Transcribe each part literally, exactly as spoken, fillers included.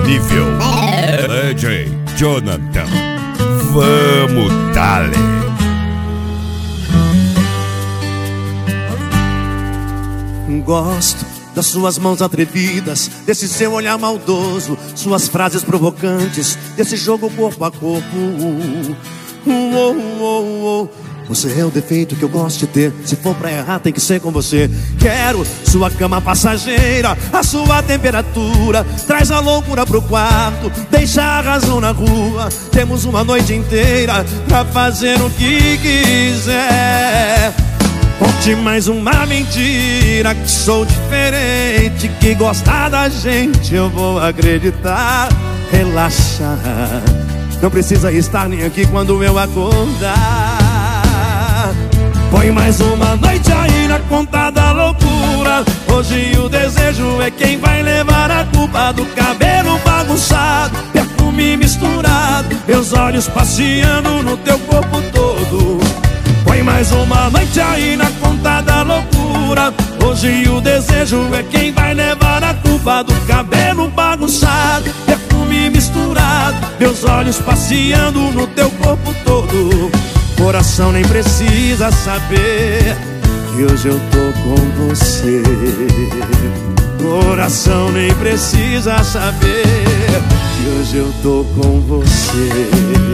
nível. D J Jonathan, vamos dale. Gosto das suas mãos atrevidas, desse seu olhar maldoso, suas frases provocantes, desse jogo corpo a corpo. Uh, uh, uh, uh. Você é o defeito que eu gosto de ter. Se for pra errar tem que ser com você. Quero sua cama passageira, a sua temperatura. Traz a loucura pro quarto, deixa a razão na rua. Temos uma noite inteira pra fazer o que quiser. Conte mais uma mentira, que sou diferente, que gostar da gente eu vou acreditar. Relaxa, não precisa estar nem aqui quando eu acordar. Põe mais uma noite aí na conta da loucura. Hoje o desejo é quem vai levar a culpa do cabelo bagunçado, perfume misturado, meus olhos passeando no teu corpo todo. Põe mais uma noite aí na conta da loucura. Hoje o desejo é quem vai levar a culpa do cabelo bagunçado, perfume misturado, meus olhos passeando no teu corpo todo. Coração nem precisa saber que hoje eu tô com você. Coração nem precisa saber que hoje eu tô com você.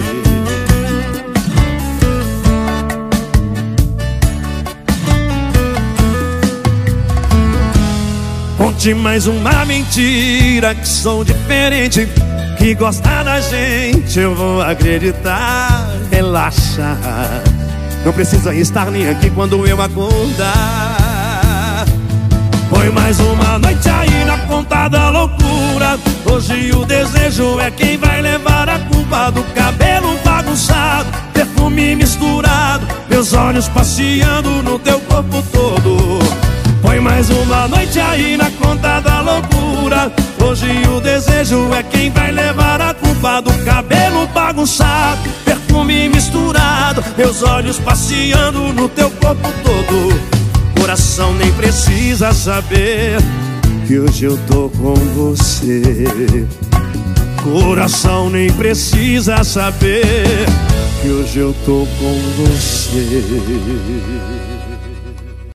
Conte mais uma mentira, que sou diferente, que gosta da gente eu vou acreditar. Relaxa, não precisa estar nem aqui quando eu acordar. Põe mais uma noite aí na conta da loucura. Hoje o desejo é quem vai levar a culpa do cabelo bagunçado, perfume misturado, meus olhos passeando no teu corpo todo. Põe mais uma noite aí na conta da loucura. Hoje o desejo é quem vai levar a culpa do cabelo bagunçado, perfume misturado, meus olhos passeando no teu corpo todo. Coração nem precisa saber que hoje eu tô com você. Coração nem precisa saber que hoje eu tô com você.